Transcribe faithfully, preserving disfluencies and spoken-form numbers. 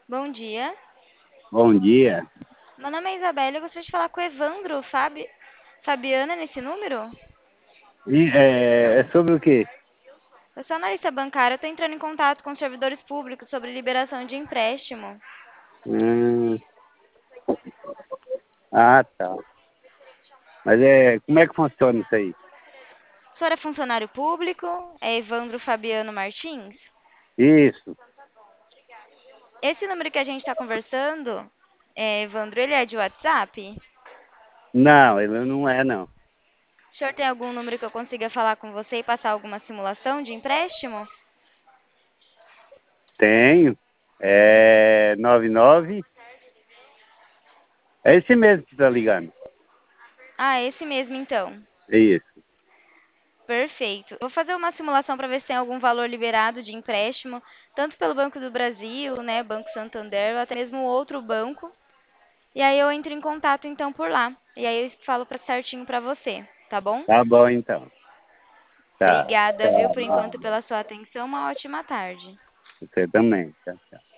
Bom dia. Bom dia. Meu nome é Isabela e eu gostaria de falar com o Evandro Fabi... Fabiana nesse número. E, é, é sobre o quê? Eu sou analista bancária, eu estou entrando em contato com os servidores públicos sobre liberação de empréstimo. Hum, ah, tá. Mas é, como é que funciona isso aí? O senhor é funcionário público? É Evandro Fabiano Martins? Isso. Esse número que a gente está conversando, é, Evandro, ele é de WhatsApp? Não, ele não é, não. O senhor tem algum número que eu consiga falar com você e passar alguma simulação de empréstimo? Tenho. É nove nove. É esse mesmo que tá ligando. Ah, esse mesmo então. É isso. Perfeito. Vou fazer uma simulação para ver se tem algum valor liberado de empréstimo, tanto pelo Banco do Brasil, né, Banco Santander, ou até mesmo outro banco. E aí eu entro em contato então por lá. E aí eu falo pra certinho para você, tá bom? Tá bom, então. Tá. Obrigada, viu, por Tá. enquanto pela sua atenção. Uma ótima tarde. Você também. Tá.